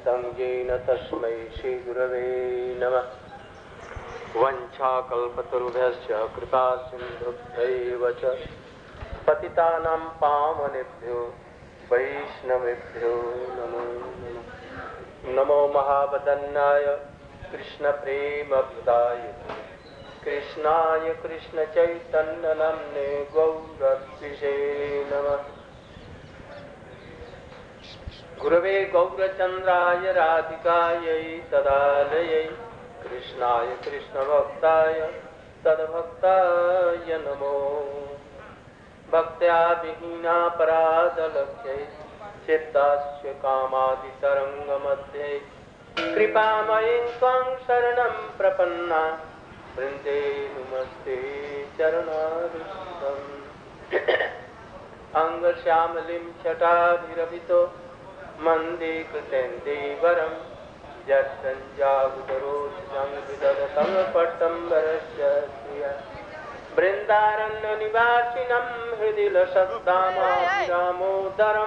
संज्ञेन तस्मै श्रीगुरवे नमः। वंशाकल्पतरुभ्यश्च कृपासिन्धुभ्यैव च पतितानां पावनेभ्यो वैष्णवेभ्यो नमो नमः। नमो महावदन्नाय कृष्णप्रेमभृताय कृष्णाय कृष्णचैतन्यनाम्ने गौरद्विषे नमः। गुरवे गौरचन्द्राय राधिकायै तदालयै कृष्णाय कृष्णभक्ताय तद्भक्ताय नमो। भक्त्या विहीना पराधलक्ष्यै चित्तस्य कामादितरङ्गमध्ये कृपामयीं त्वां शरणं प्रपन्ना वृन्दे नमस्ते चरणारविन्दम्। अंगश्यामलिं छटाभिरभितो मन्दे कृतेन्दीवरं यत्सञ्जागुतरोषसंविदधतं पट्टम्बरस्य श्रिया बृन्दारण्यनिवासिनं हृदि लसद्दामाभिरामोदरं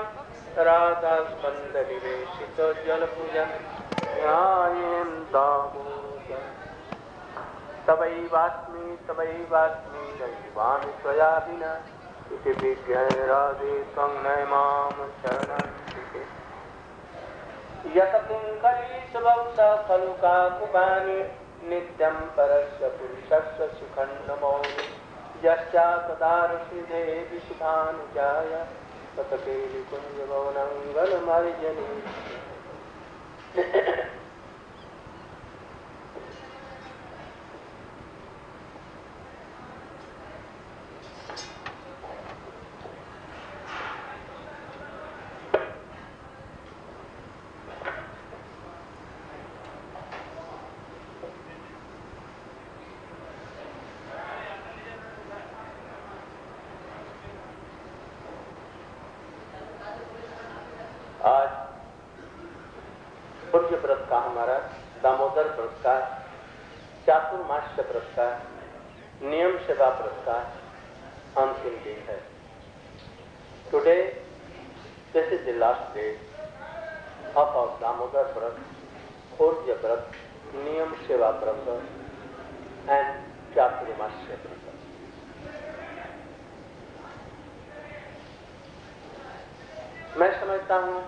राधास्कन्दनिवेशितजलभुजं ध्यायेन् दामोदरम्। तवैवास्मि तवैवास्मि नैवामि त्वया विना इति विज्ञाय राधे त्वं नयमाम शरणं दिशे। यत किङ्करीषुभवसा खलु काकुबानि नित्यं परस्य पुरुषस्य सुखं नमौमि। यश्चापदारसिधे विशुभानुजाय ततकेलिकुञ्जभवनङ्गलमर्जनी। आज पुण्य व्रत का हमारा दामोदर व्रत का चातुर्मास्य व्रत का नियम सेवा व्रत का अंतिम दिन है। Today this is the last day of our Damodar vrat, पूज्य व्रत, नियम सेवा व्रत एंड चातुर्मास्य व्रत। मैं समझता हूँ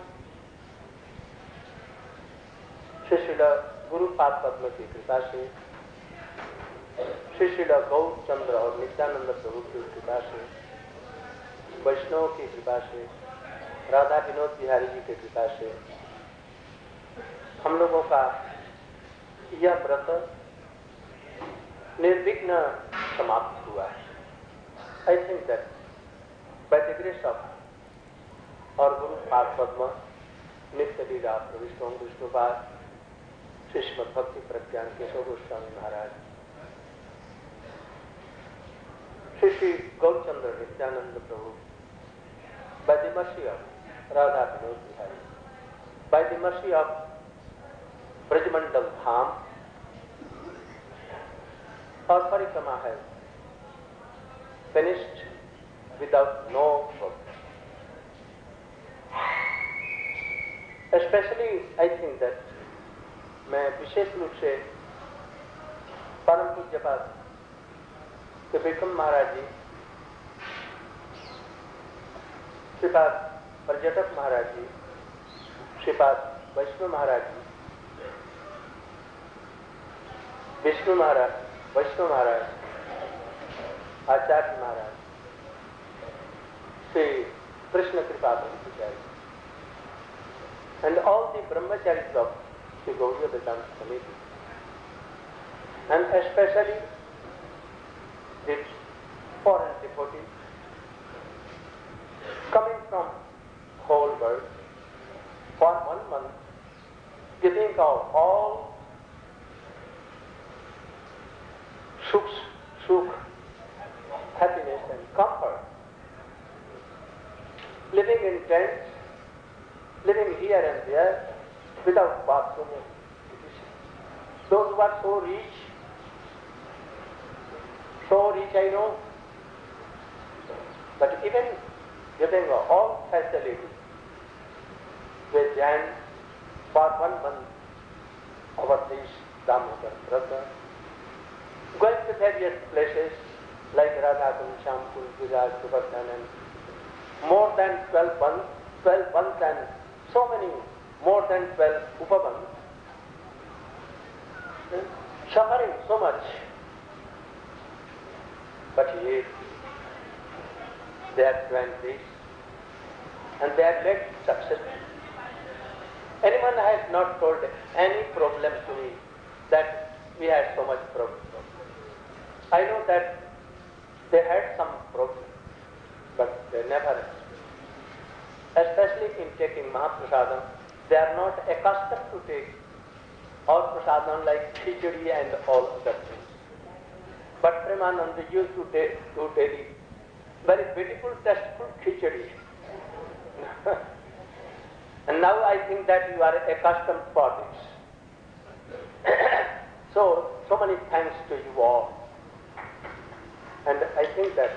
श्री गुरुपाद पद्म की कृपा से, श्री गौरचंद्र और नित्यानंद प्रभु की कृपा से, वैष्णव की कृपा से, राधा विनोद बिहारी जी की कृपा से हम लोगों का यह व्रत निर्विघ्न समाप्त हुआ है। I think that by the grace of और गुरुपाद पद्म नित्य लीला प्रविष्ट विष्णुपाद श्रीमद् भक्ति प्रज्ञान केशव गोस्वामी महाराज, श्री गौरचंद्र नित्यानंद प्रभु, by the mercy of Radha Vinod Bihari, by the mercy of Brajmandal Dham, our parikrama has finished without no work. Especially, I think that मैं विशेष रूप से परम पूज्यपाद विक्रम महाराज जी, श्रीपाद पर्यटक महाराज जी, श्रीपाद वैष्णव महाराज जी, विष्णु महाराज, वैष्णव महाराज, आचार्य महाराज, श्री कृष्ण कृपा ब्रह्मचारी and all the brahmacharis of Sri Gauriya Vedanta Committee, and especially the foreign devotees coming from whole world for 1 month, giving out all sukh, happiness and comfort, living in tents, living here and there without bathroom. Those who are so rich I know, but even giving all facilities, they stand for 1 month over this Damodar Vrata, going to various places like Radhakund, Shamkund, Viraj, Govardhan, and more than 12 months and so many, more than 12 Upavans, suffering so much. But yet, they have joined this and they have led successfully. Anyone has not told any problem to me that we had so much problem. I know that they had some problem, but they never, especially in taking Mahaprasadam, they are not accustomed to take all prasadam like khichdi and all other things. But Premananda used to do daily very beautiful, tasteful khichdi. And now I think that you are accustomed for this. So many thanks to you all. And I think that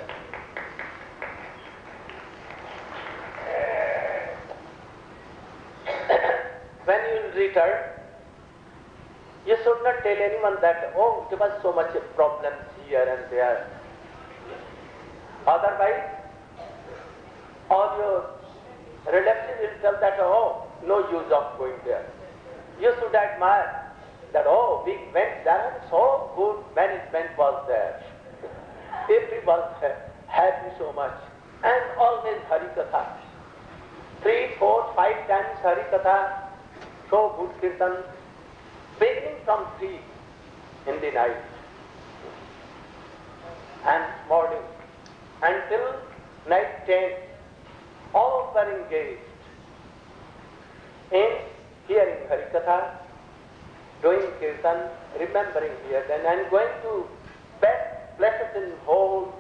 when you will return, you should not tell anyone that, oh, there was so much problems here and there. Otherwise, all your relatives will tell that, oh, no use of going there. You should admire that, oh, we went there and so good management was there. Everyone happy so much. And always Hari Katha. 3, 4, 5 times Hari Katha. So good Kirtan. Beginning from 3 in the night and morning until night 10, all were engaged in hearing Harikatha, doing Kirtan, remembering here then, and going to best places in whole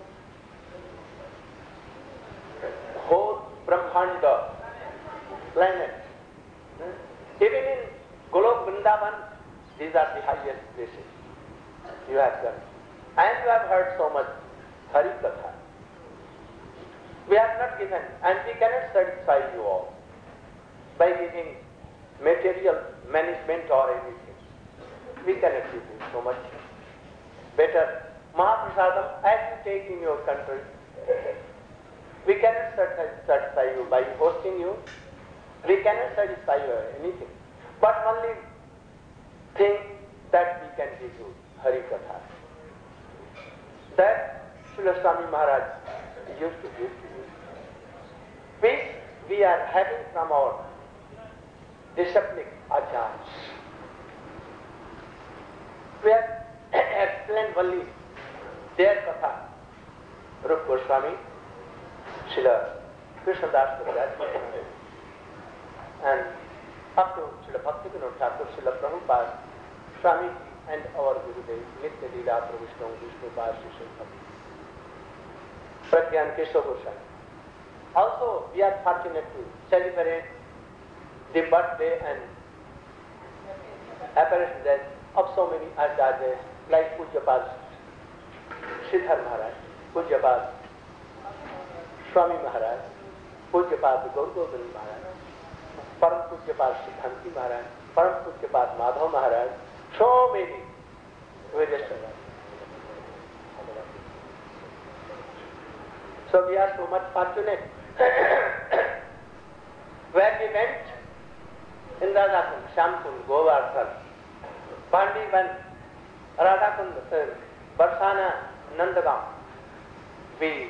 Brahmanda planet. Even in Golok Vrindavan, these are the highest places you have done. And you have heard so much Hari Katha. We have not given, and we cannot satisfy you all by giving material management or anything. We cannot give you so much. Better Mahaprasadam as you take in your country. We cannot satisfy you by hosting you. We cannot satisfy you anything. But only thing that we can give you, Hari Katha. That Srila Swami Maharaj used to give to you. Which we are having from our disciplic acharyas. We have explained only their Katha. Rupa Goswami, Srila Krishnadas Kaviraj, and up to Srila Bhaktivinoda Thakur, Srila Prabhupada, Swami and our Gurudev, Nitya Leela Prabhupada, Vishnupada, Sri Pragyan Keshava Goswami. Also, we are fortunate to celebrate the birthday and apparent death of so many acharyas like Pujyapad Sridhar Maharaj, Pujyapad Swami Maharaj, Pujyapad Gaur Govind Maharaj, Param Pujyapad Siddhanti Maharaj, Param Pujyapad Madhav Maharaj, so many various others. So we are so much fortunate. Where we went in Radhakund, Shamkund, Govardhan, Bandivan, Radhakund, Barsana, Nandagaon, we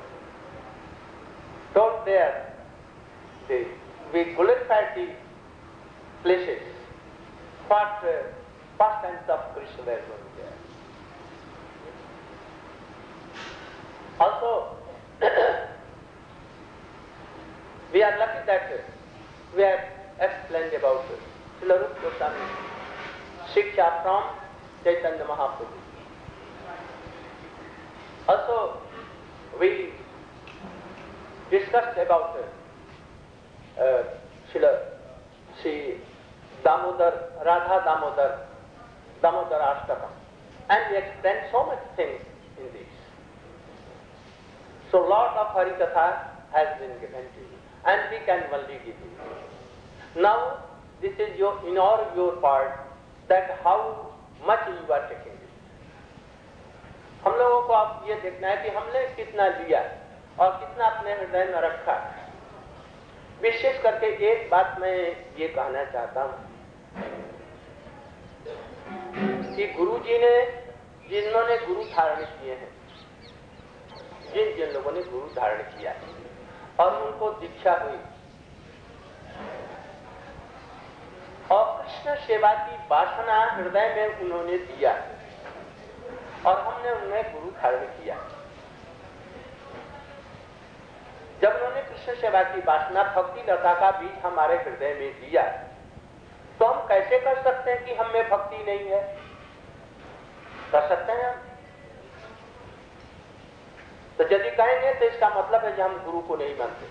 told there, we glorified the places, what pastimes of Krishna were going there. Also, we are lucky that we have explained about Srila Rupa Goswami Shiksha from Chaitanya Mahaprabhu. Also, we discussed about Sri Damodar, Radha Damodar Ashtakam, and we explained so much things in this. So lot of Harikatha has been given to you, and we can only give you. Now, this is your in or your part that how much you are taking it. हम लोगों को अब ये देखना है कि हमने कितना लिया और कितना अपने हृदय में रखा। विशेष करके एक बात मैं ये कहना चाहता हूं कि गुरु जी ने जिन्होंने गुरु धारण किए हैं, जिन लोगों ने गुरु धारण किया और उनको दीक्षा हुई और कृष्ण सेवा की वासना हृदय में उन्होंने दिया और हमने उन्हें गुरु धारण किया। जब उन्होंने कृष्ण सेवा की वासना भक्ति लता का बीज हमारे हृदय में दिया तो हम कैसे कर सकते हैं कि हम में भक्ति नहीं है? कर सकते हैं हम। तो यदि कहेंगे तो इसका मतलब है कि हम गुरु को नहीं मानते।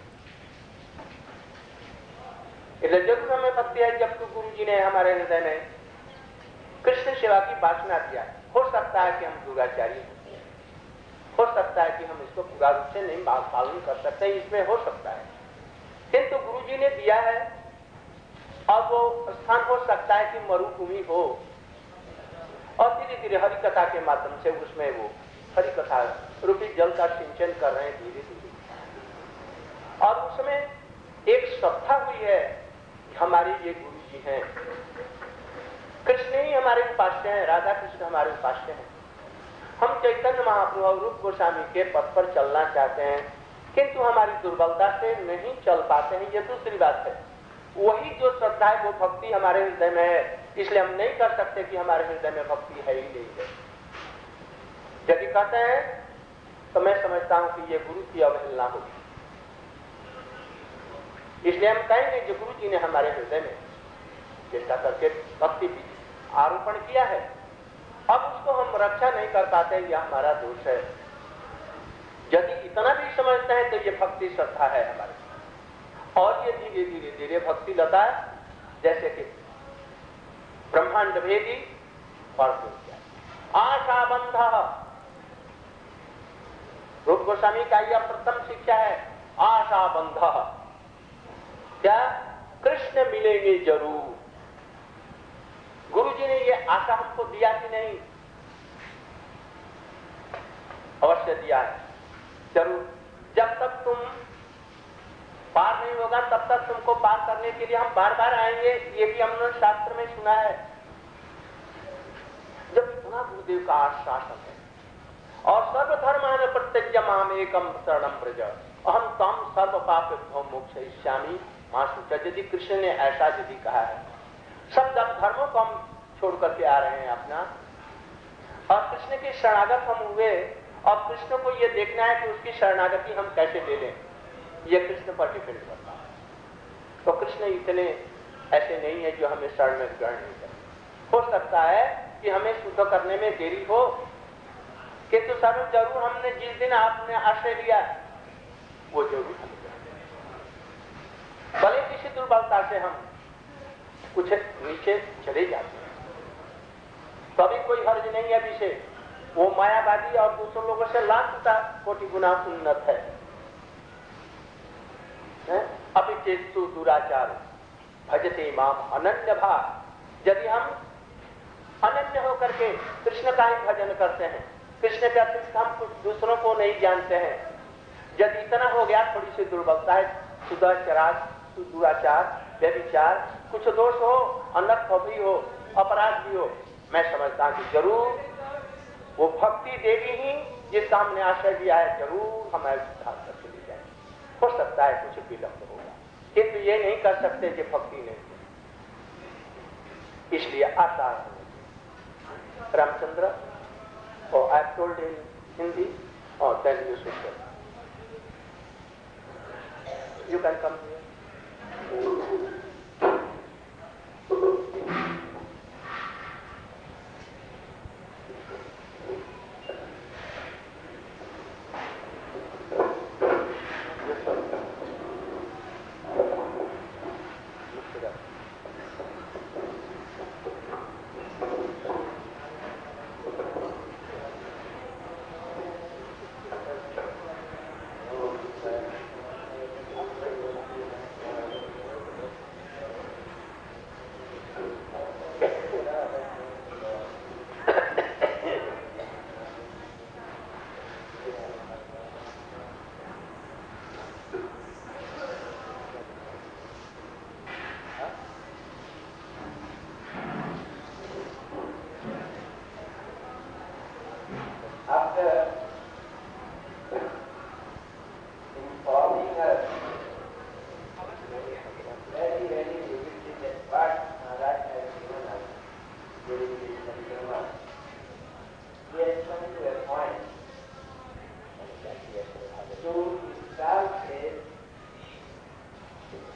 इसलिए जरूर हमें भक्ति है जब तो गुरु जी ने हमारे हृदय में कृष्ण सेवा की वासना दिया। हो सकता है कि हम दुराचारी हैं, हो सकता है कि हम इसको पूरा रूप से नहीं पालन कर सकते, इसमें हो सकता है, किंतु गुरु जी ने दिया है और वो स्थान हो सकता है कि मरुभूमि हो और धीरे धीरे हरि कथा के माध्यम से उसमें वो हरि कथा रूपी जल का सिंचन कर रहे हैं धीरे धीरे। और उसमें एक श्रद्धा हुई है कि हमारे ये गुरु जी हैं, कृष्ण ही हमारे उपास्य हैं, राधा कृष्ण हमारे उपास्य हैं। हम चैतन्य महाप्रभु और रूप गोस्वामी के पथ पर चलना चाहते हैं किंतु हमारी दुर्बलता से नहीं चल पाते हैं, ये दूसरी बात है। वही जो श्रद्धा है वो भक्ति हमारे हृदय में है, इसलिए हम नहीं कर सकते कि हमारे हृदय में भक्ति है ही नहीं है। यदि कहते हैं तो मैं समझता हूं कि ये गुरु की अवहेलना होगी। इसलिए हम कहेंगे जो गुरु जी ने हमारे हृदय में चेष्टा करके भक्ति आरोपण किया है, अब उसको हम रक्षा नहीं कर पाते, यह हमारा दोष है। यदि इतना भी समझते हैं तो ये भक्ति श्रद्धा है हमारे, और ये धीरे धीरे धीरे भक्ति लता है, जैसे कि ब्रह्मांड भेदी और आशा बंध। रूप गोस्वामी का यह प्रथम शिक्षा है, आशा बंध। क्या? कृष्ण मिलेंगे जरूर। गुरु जी ने ये आशा हमको दिया कि नहीं? अवश्य दिया है, जरूर। जब तक तुम पार नहीं होगा तब तक तुमको पार करने के लिए हम बार बार आएंगे, ये भी हमने शास्त्र में सुना है। जब इतना गुरुदेव का आश्वासन है और सर्वधर्मान प्रत्यज्य माम एकम शरणम व्रज अहम तम सर्व पापेभ्यो मोक्षयिष्यामि मा शुचा। यदि कृष्ण ने ऐसा यदि कहा है, सब धर्मों को हम छोड़ करके आ रहे हैं अपना, और कृष्ण के शरणागत हम हुए और कृष्ण को ये देखना है कि उसकी शरणागति हम कैसे ले लें, ये कृष्ण पर डिपेंड करता है। तो कृष्ण इतने ऐसे नहीं है जो हमें शरण में ग्रहण नहीं करें। हो सकता है कि हमें शुद्ध करने में देरी हो, किंतु सर जरूर हमने जिस दिन आपने आश्रय लिया वो जरूर हमें भले किसी दुर्बलता से हम कुछ नीचे चले जाते हैं, कभी कोई हर्ज नहीं है विषय। वो मायावादी और दूसरों लोगों से लाख कोटि गुना उन्नत है। अभी चेतु दुराचार भजते माम अनन्य भाव। यदि हम अनन्य होकर के कृष्ण का ही भजन करते हैं, कृष्ण के अतिरिक्त हम कुछ दूसरों को नहीं जानते हैं, यदि इतना हो गया, थोड़ी सी दुर्बलता है, दुराचार, व्यभिचार, कुछ दोष हो, अनर्थ भी हो, अपराध भी हो, मैं समझता हूं कि जरूर वो भक्ति देवी ही जिसका हमने आश्रय दिया है जरूर हमारे उद्धार करके ले जाए। हो सकता है कुछ विलंब होगा, किंतु ये नहीं कर सकते कि भक्ति नहीं। इसलिए आशा रामचंद्र और आई टोल्ड इन हिंदी और then you should you can come here.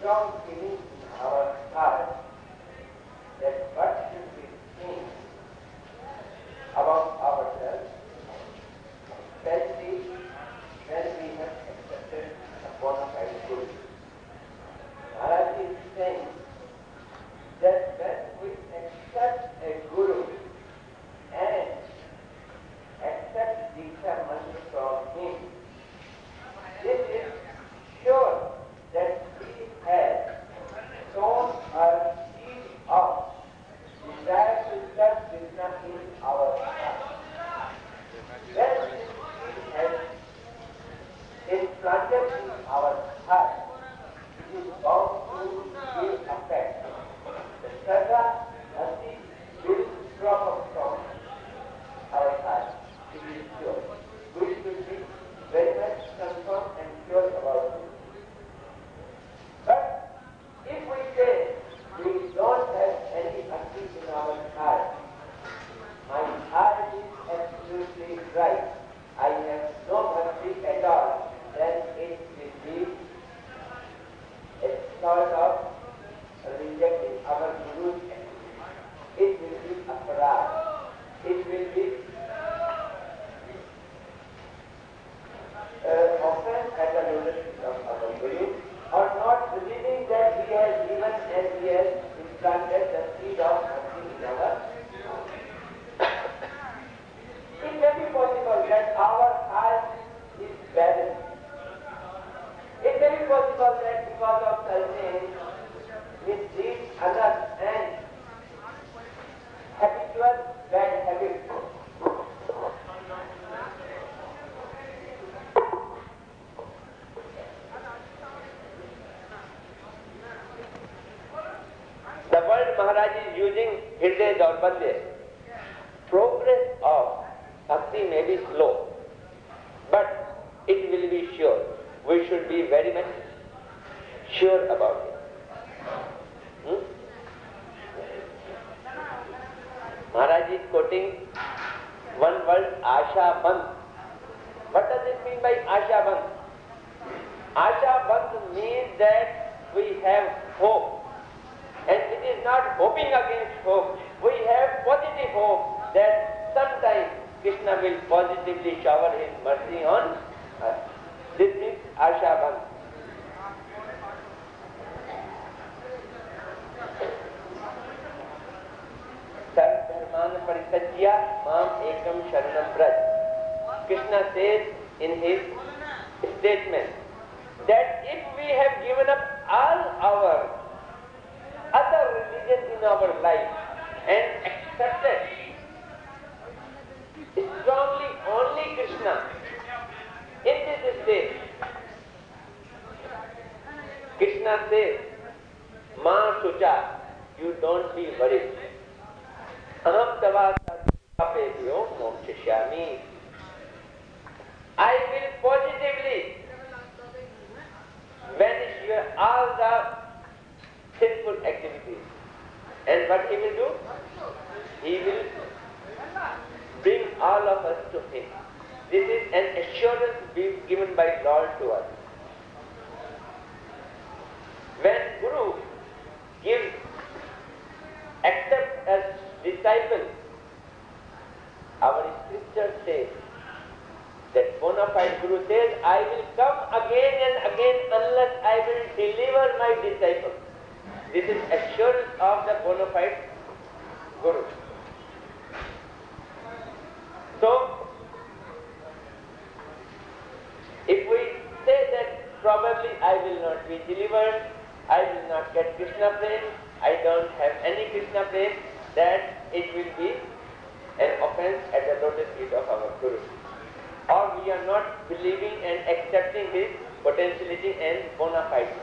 strong feeling in our heart that what should we think about ourselves, especially when we have accepted a bona fide Guru. Maharaj is saying that when we accept a Guru and accept Diksha Mantra from him, this is sure that he has sown a seed of desire to serve Krishna in our heart. When this seed has implanted in our heart, it is bound to give effect. The Shraddha Bhakti will drop up from our heart. It is sure. We should be very much confirmed and sure about it. But if we say we don't have any bhakti in our heart, my heart is absolutely right, I have no bhakti at all, then it will be a sort of rejecting our Guru's activity. It will be aparad. It will be offense at the lotus feet of our Guru, or not believing that he has given and he has implanted the seed of bhakti in our heart. It may be possible that our heart is barren. It may be possible that because of certain misdeeds, anarths and habitual bad habits, the word Maharaj is using Hriday Daurbalya. Progress of bhakti may be slow, but it will be sure. We should be very much sure about it. Maharaj is quoting one word, Asha Bandh. What does it mean by Asha Bandh? Asha Bandh means that we have hope. And it is not hoping against hope. We have positive hope that sometime Krishna will positively shower his mercy on us. This is Asha Bandh. Sarvadharman parisajya mam ekam sharanam braj. Krishna says in his statement that if we have given up all our other religion in our life and accepted strongly only Krishna, in this state, Krishna says, Ma Sucha, you don't be worried. Aham tava sadhapebhyo mokshishyami. I will positively banish all the sinful activities. And what he will do? He will bring all of us to him. This is an assurance given by Lord to us. When Guru gives, accepts as disciple, our scripture says that bona fide Guru says, I will come again and again unless I will deliver my disciple. This is assurance of the bona fide Guru. So, if we say that probably I will not be delivered, I will not get Krishna prem, I don't have any Krishna prem, that it will be an offense at the lotus feet of our Guru. Or we are not believing and accepting his potentiality and bona fide.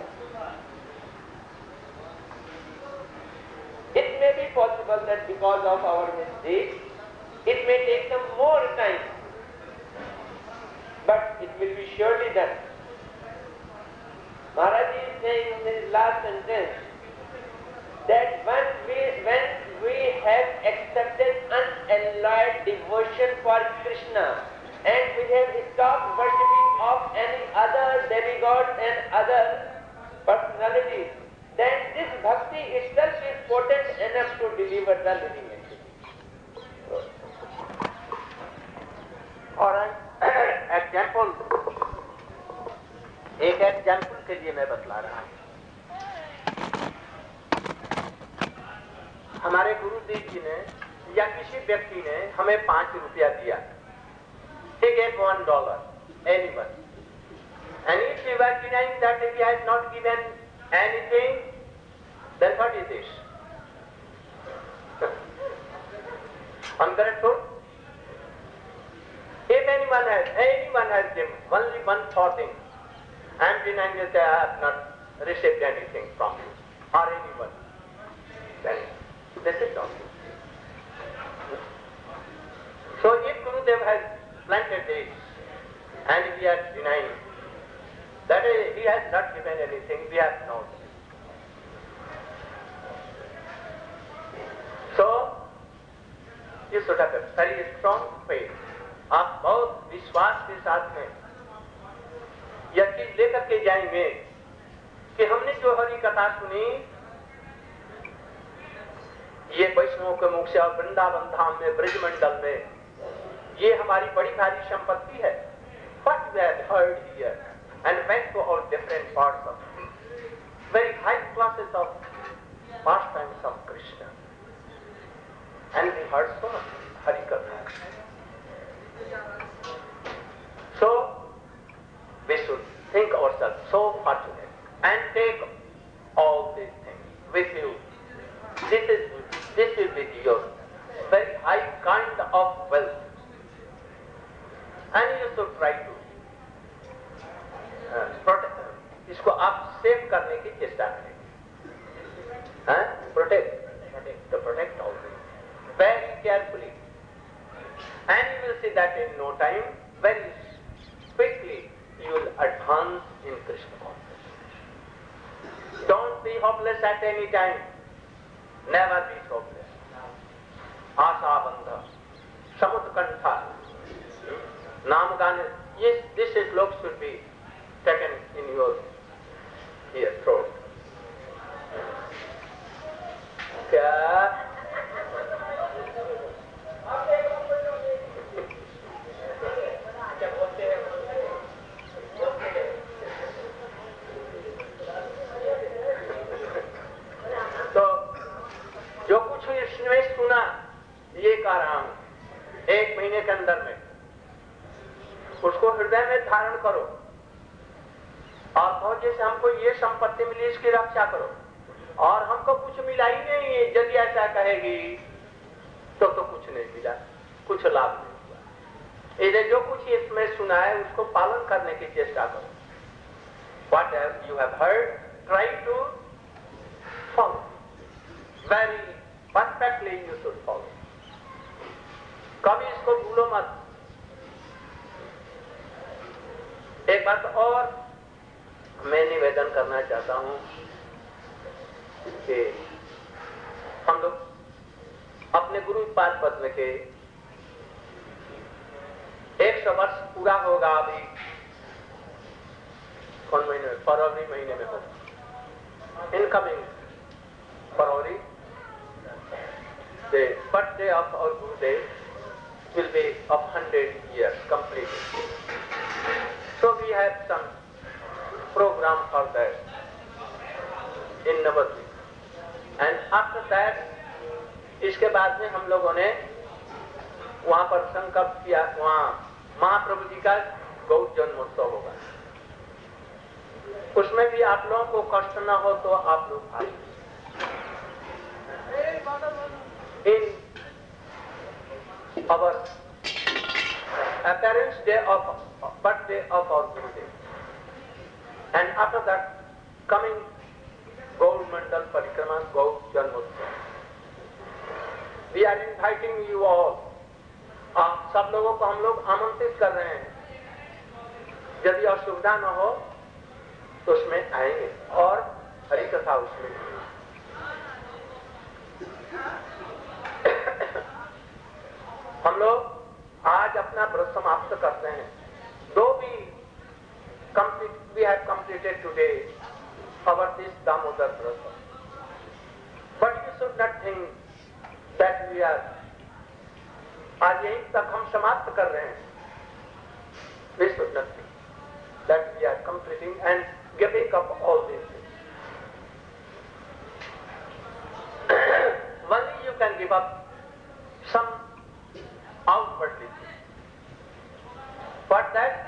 It may be possible that because of our mistakes, it may take some more time, but it will be surely done. Maharaj is saying in his last sentence that when we have accepted unalloyed devotion for Krishna and we have stopped worshipping of any other demigod and other personalities, enough to deliver the living entity. और example, एक example के लिए मैं बतला रहा हूं। हमारे गुरुदेव जी ने या किसी व्यक्ति ने हमें 5 रुपया दिया, he gave $1, anyone, and if you are denying that he has not given anything, then what is this? Ungrateful? If anyone has given only one thing, I am denying that I have not received anything from you or anyone, then this is not true. So if Gurudev has planted this and we are denying that he has not given anything, we have known. So you should have a very strong faith. आप बहुत विश्वास के साथ में यह चीज लेकर के जाएंगे कि हमने जो हरि कथा सुनी, ये वैष्णव के मुख से और वृंदावन धाम में, ब्रजमंडल में, ये हमारी बड़ी भारी संपत्ति है. What we have heard here and went to all different parts of very high classes of pastimes of Krishna, and we heard so much Hari Katha. So we should think ourselves so fortunate and take all these things with you. This will be your very high kind of wealth, and you should try to protect. इसको आप save करने की चेष्टा करें. Protect all this very carefully, and you will see that in no time, very quickly, you will advance in Krishna consciousness. Don't be hopeless at any time. Never be hopeless. Asa bandha, samutkantha, naam gane. Yes, this slok should be taken in your ear throat. Kya? जो कुछ इसमें सुना ये कह रहा हूं, 1 महीने के अंदर में उसको हृदय में धारण करो और कहो जैसे हमको ये संपत्ति मिली, इसकी रक्षा करो, और हमको कुछ मिला ही नहीं है, यदि ऐसा कहेगी तो कुछ नहीं मिला, कुछ लाभ नहीं हुआ. इधर जो कुछ इसमें सुना है उसको पालन करने की चेष्टा करो. What you have heard, try to follow. Very perfectly you should follow. कभी इसको भूलो मत. एक बात और मैं निवेदन करना चाहता हूं कि हम लोग अपने गुरु पाद पद्म के 100 वर्ष पूरा होगा अभी. कौन महीने में? फरवरी महीने में होगा. Incoming February, the birthday of our Gurudev will be of 100 years completely. So we have some program for that in Navadvip. And after that, इसके बाद में हम लोगों ने वहाँ पर संकल्प किया, वहाँ महाप्रभु जी का गौ जन्मोत्सव होगा. उसमें भी आप लोगों को कष्ट न हो तो आप लोग आइए. In our appearance day of birthday of our Gurudev, and after that coming Gaur Mandal Parikrama, Gaur Janmotsav, we are inviting you all. आप सब लोगों को हम लोग आमंत्रित कर रहे हैं. यदि असुविधा न हो तो उसमें आएंगे और हरि कथा उसमें. हम लोग आज अपना व्रत समाप्त करते हैं. दो we have completed today our this Damodar Vrata, but you should not think that we are, आज यहीं तक हम समाप्त कर रहे हैं. We should not think that we are completing and giving up all these things. Only you can give up some outwardly. But that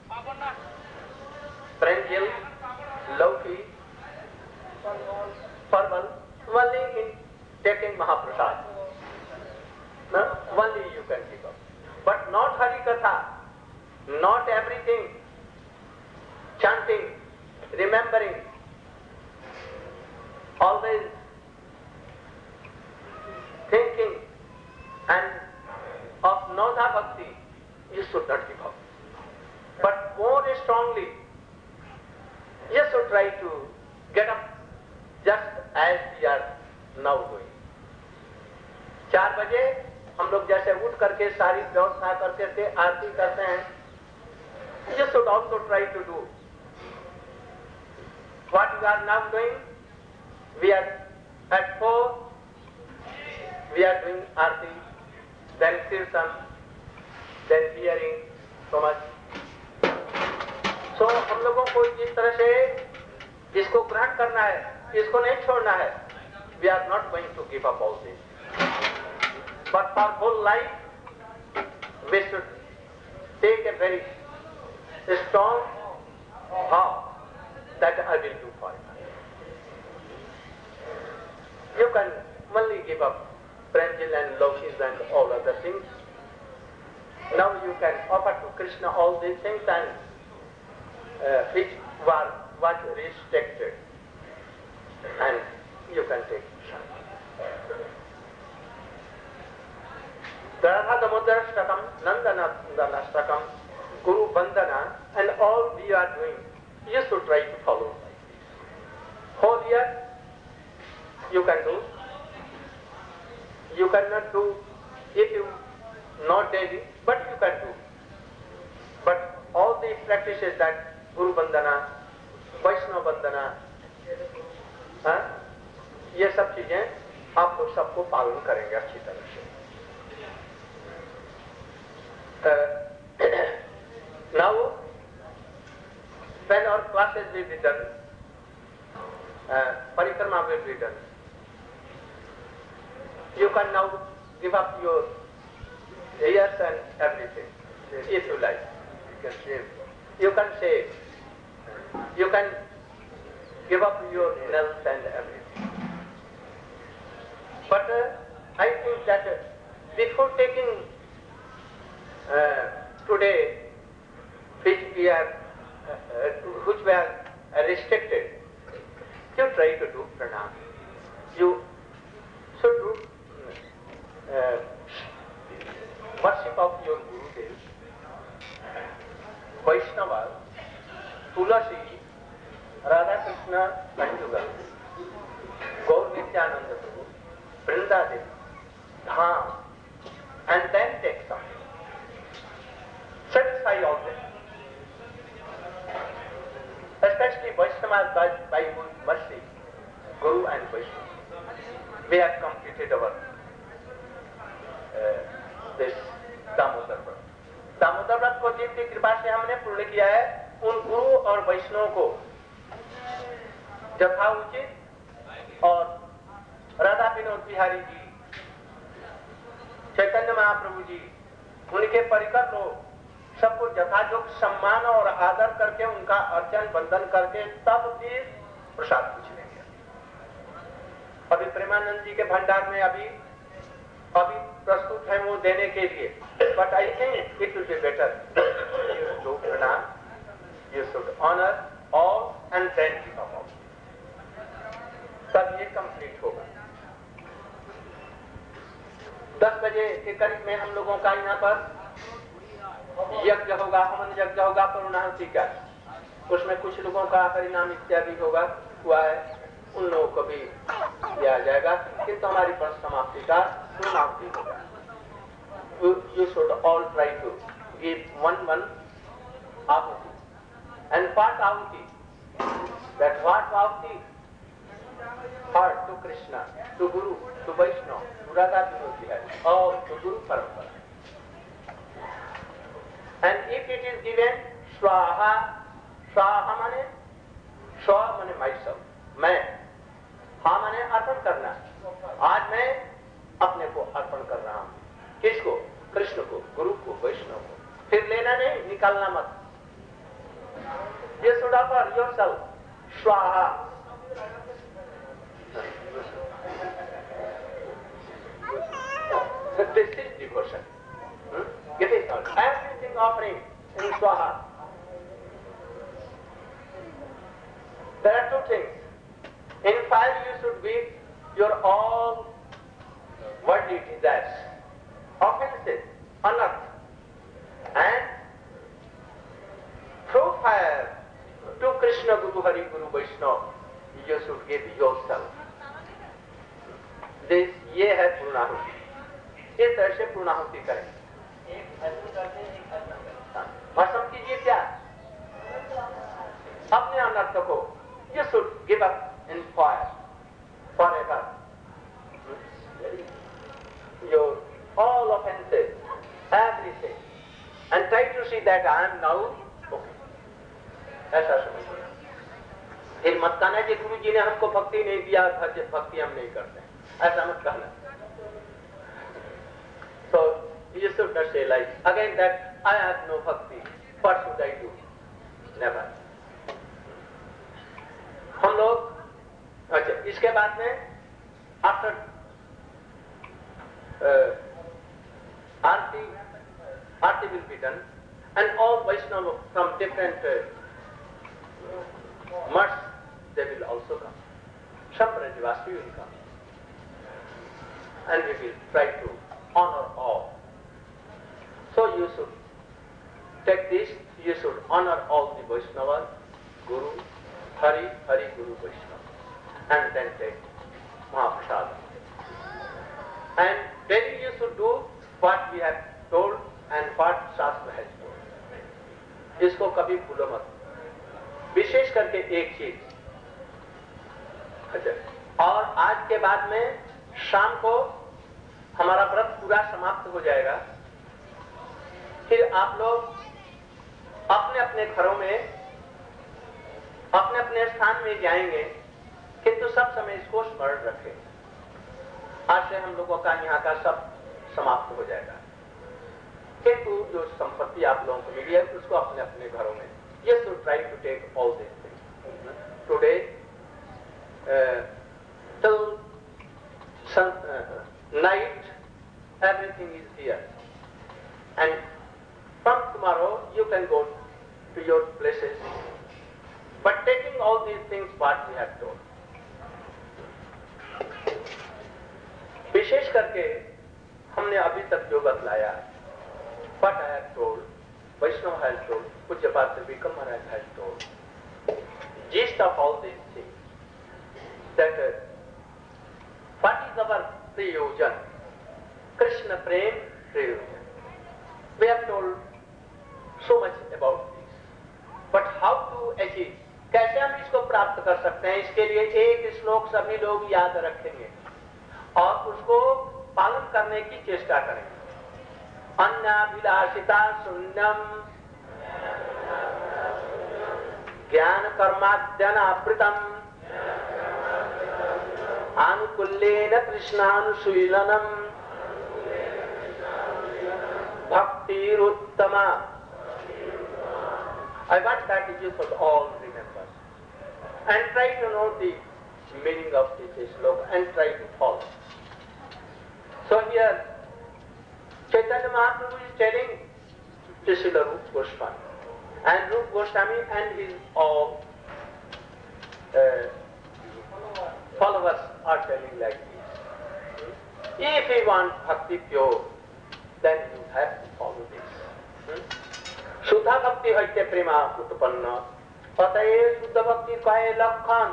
Pranjal, Lauki, Parval, only in taking Mahaprasad. No? Only you can give up. But not Harikatha, not everything. Chanting, remembering, always thinking, and of Nodha Bhakti, you should not give up. But more strongly, you should try to get up just as we are now doing. 4 बजे हम लोग जैसे उठ करके सारी व्यवस्था करके थे, आरती करते हैं. You should also try to do what we are now doing. We are at 4, we are doing arti, then kirtan, then hearing so much. So हम लोगों को इस तरह से इसको ग्रहण करना है, इसको नहीं छोड़ना है. We are not going to give up all this. But for whole life, we should take a very strong vow that I will do for you. You can only give up Pranjal and Lokis and all other things. Now you can offer to Krishna all these things and which was restricted, and you can take Radha Damodarashtakam, Nandanastakam, Guru Bandana, and all we are doing, you should try to follow. Whole year you can do. You cannot do if you not daily, but you can do. But all the practices that Guru Bandana, Vaishnava Bandana, ये सब चीजें आप लोग सबको पालन करेंगे अच्छी तरह से. Now, when our classes will be done, parikrama will be done, you can now give up your ears and everything, if you like. You can shave. You can shave. You can give up your nails and everything. But I think that before taking today, which were restricted, you try to do pranam. You should do worship of your Guru Dev, Vaishnava, Tulasi, Radha Krishna, Kanjuga, Gaur Nityananda Prabhu, Vrindadev, Dham, and then take something. Satisfy all this. Especially Vaishnavas by whose mercy, Guru and Vaishnava, we have completed our this Damodar Vrat. Damodar व्रत को जिनकी कृपा से हमने पूर्ण किया है, उन गुरु और वैष्णव को यथा उचित और राधा विनोद बिहारी जी, चैतन्य महाप्रभु जी, उनके परिकर लोग सबको यथायोग्य सम्मान और आदर करके उनका अर्चन बंदन करके तब भी प्रसाद पूछ लेंगे. अभी प्रेमानंद जी के भंडार में अभी प्रस्तुत है वो देने के लिए. But I think it will be better you do pranam, you should honour all and then give up all. तब ये कंप्लीट होगा. 10 बजे के करीब में हम लोगों का यहाँ पर यज्ञ होगा, हवन यज्ञ होगा, पूर्णाहुति का. उसमें कुछ लोगों का हरिनाम इत्यादि होगा, हुआ है, उन लोगों को भी दिया जाएगा. किंतु हमारी पर समाप्ति का पूर्णाहुति होगा. You should all try to give one ahuti. And what ahuti? That what ahuti? heart to Krishna, to Guru, to Vaishnava, to Radha Vinod Bihari, or to Guru Parampara. And if it is given Swaha, Swaha mane, Swa mane myself, मैं, हा मने अर्पण करना। आज मैं अपने को अर्पण कर रहा हूं। किसको? कृष्ण को, गुरु को, वैष्णव को। फिर लेना नहीं, निकालना मत। ये should offer yourself, स्वाहा। This is devotion. Get it all. Everything offering in Swaha. There are two things. In fire you should give your all worldly desires, offenses, unearth. And through fire to Krishna, Guru, Hari, Guru, Vaishnava, you should give yourself. This, ये है पूर्णाहुति। इस तरह से पूर्णाहुति करें। भस्म कीजिए क्या? अपने अनर्थ को you should give up in fire forever. Your all offenses, everything, and try to see that I am now okay. ऐसा समझो। फिर मत कहना कि गुरु जी ने हमको भक्ति नहीं दिया, भक्ति हम नहीं करते, ऐसा मत कहना। So you should not say like again that I have no bhakti. What should I do? Never. हम लोग अच्छा इसके बाद में after Aarti will be done and all Vaishnava from different mats they will also come. Samprajivasi will come and we will try to honor all. So you should take this, you should honor all the Vaishnavas, Guru, Hari, Hari, Guru, Vaishnava, and then take Mahaprasad. And daily you should do what we have told and what Shastra has told. इसको कभी भूलो मत। विशेष करके एक चीज, अच्छा, और आज के बाद में शाम को हमारा व्रत पूरा समाप्त हो जाएगा। फिर आप लोग अपने अपने घरों में अपने अपने स्थान में जाएंगे, किंतु सब समय इसको स्मरण रखें। आज से हम लोगों का यहाँ का सब समाप्त हो जाएगा, किंतु जो संपत्ति आप लोगों को मिली है उसको अपने अपने घरों में ये should try to take all these things. Today till night everything is here, and from tomorrow you can go to your places, but taking all these things what we have told. विशेष करके हमने अभी तक जो बतलाया, what I have told, Vaishnava has told, Pujyapat Vikram Maharaj has told, gist of all these things, that what is our Prayojan? Krishna Prem Prayojan. We have told so much about this, but how to achieve? कैसे हम इसको प्राप्त कर सकते हैं? इसके लिए एक श्लोक सभी लोग याद रखेंगे और उसको पालन करने की चेष्टा करेंगे। अन्नाभिलाषिता शून्यम ज्ञान कर्माद्यनावृतम आनुकूल्येन कृष्णानुशीलनम भक्तिरुत्तमा। I want that you should all remember and try to know the meaning of this sloka and try to follow. So here Chaitanya Mahaprabhu is telling to Srila Rupa Goswami, and Rupa Goswami and his all followers are telling like this. If you want bhakti pure, then you have to follow this. शुद्ध भक्ति हईते प्रेमा उत्पन्न, अतएव शुद्ध भक्ति कहे लक्षण।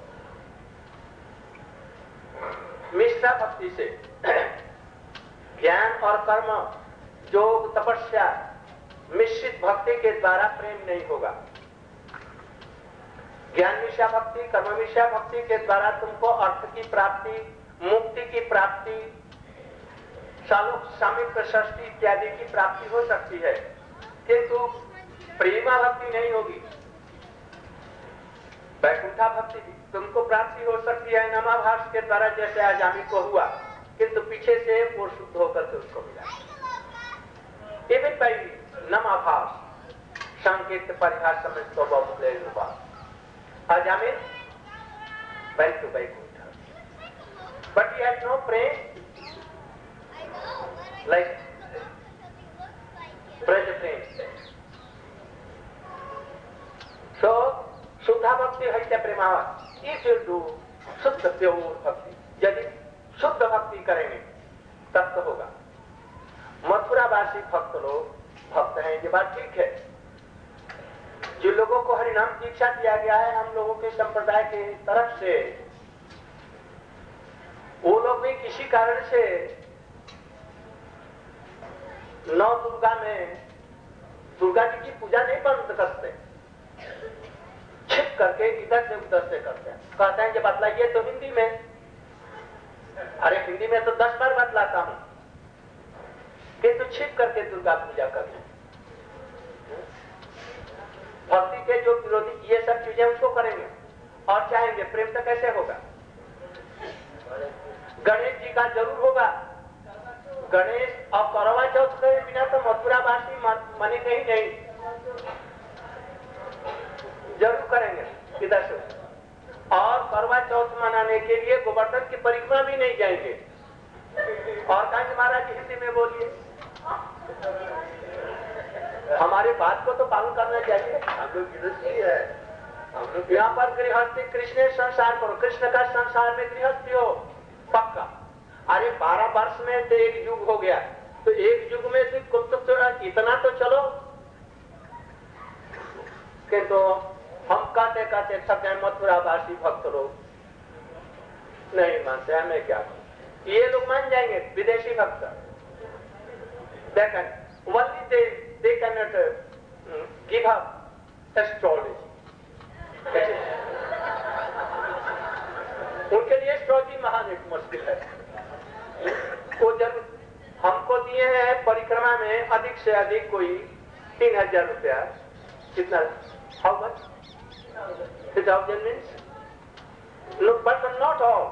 मिश्रा भक्ति से ज्ञान और कर्म, योग, तपस्या, मिश्रित भक्ति के द्वारा प्रेम नहीं होगा। ज्ञान विषय भक्ति, कर्म विषय भक्ति के द्वारा तुमको अर्थ की प्राप्ति, मुक्ति की प्राप्ति, सामिप्य षष्टि इत्यादि की प्राप्ति हो सकती है, किंतु प्रेमा भक्ति नहीं होगी। वैकुंठा भक्ति तुमको प्राप्ति हो सकती है नामाभास के द्वारा, जैसे आजामी को हुआ, किंतु पीछे से वो शुद्ध होकर के उसको मिला। Even by नामाभास संकेत परिभाषा में तो बहुत Ajami went to Vaikuntha, but he had no prey like Braja prey. So Shuddha Bhakti Haitya Prema, if you do Shuddha pure Bhakti, यदि शुद्ध भक्ति करेंगे तब तो होगा। मथुरावासी भक्त लोग भक्त हैं, ये बात ठीक है। जिन लोगों को हरिनाम दीक्षा दिया गया है हम लोगों के संप्रदाय के तरफ से, वो लोग भी किसी कारण से नौ दुर्गा में दुर्गा जी की पूजा नहीं बंद करते, छिप करके इधर से उधर से करते हैं। कहते हैं जब बतलाइए तो हिंदी में, अरे हिंदी में तो 10 बार बतलाता हूं, किंतु छिप करके दुर्गा पूजा करते हैं। भक्ति के जो विरोधी ये सब चीजें उसको करेंगे और चाहेंगे, प्रेम तो कैसे होगा? गणेश जी का जरूर होगा, गणेश और करवा चौथ के बिना तो मथुरावासी मनेंगे ही नहीं, जरूर करेंगे इधर से। और करवा चौथ मनाने के लिए गोवर्धन की परिक्रमा भी नहीं जाएंगे। और कहेंगे महाराज जी हिंदी में बोलिए, हमारे बात को तो पालन करना चाहिए। हम लोग गृहस्थी है, हम लोग यहाँ पर गृहस्थी, कृष्ण संसार करो, कृष्ण का संसार में गृहस्थी हो पक्का। अरे 12 वर्ष में तो एक युग हो गया, तो एक युग में तो इतना तो चलो, किंतु हम कहते कहते थक गए। मथुरावासी भक्त लोग नहीं मानते, हमें क्या, ये लोग मान जाएंगे विदेशी भक्त। देखें they cannot give up astrology. उनके लिए एस्ट्रोलॉजी महान एक मुश्किल है। वो जब हमको दिए हैं परिक्रमा में अधिक से अधिक कोई 3000 रुपया, कितना, how much? 3000 means? No, but not all.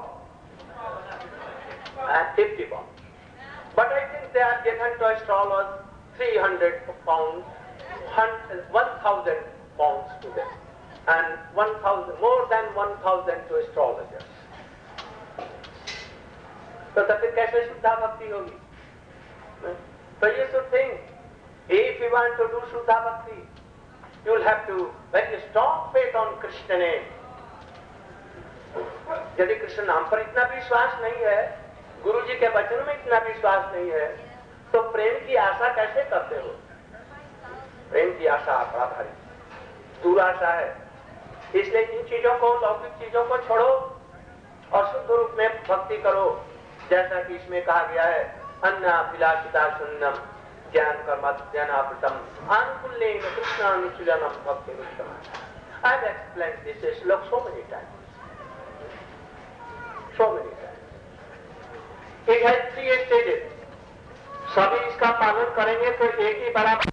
And 50 pounds. But I think they are given to astrologers 300 pounds, 1000 pounds to them, and 1000, more than 1000 to astrologers. तो तब फिर कैसे शुद्धा भक्ति होगी? So you should think, if you want to do शुद्धा भक्ति, you will have to very strong faith on Krishna name. यदि कृष्ण नाम पर इतना विश्वास नहीं है, गुरु जी के वचन में इतना विश्वास नहीं है, तो प्रेम की आशा कैसे करते हो? प्रेम की आशा बड़ा भारी दुराशा है। इसलिए इन चीजों को, लौकिक चीजों को छोड़ो और शुद्ध रूप में भक्ति करो, जैसा कि इसमें कहा गया है, अन्नाभिलाषिता शून्यम ज्ञान कर्माद्यानावृतम आनुकूल्येन कृष्णानुशीलनम भक्तिरुत्तमम्। I have explained this श्लोक so many times. So many times. It has 3 stages. सभी इसका पालन करेंगे तो एक ही बराबर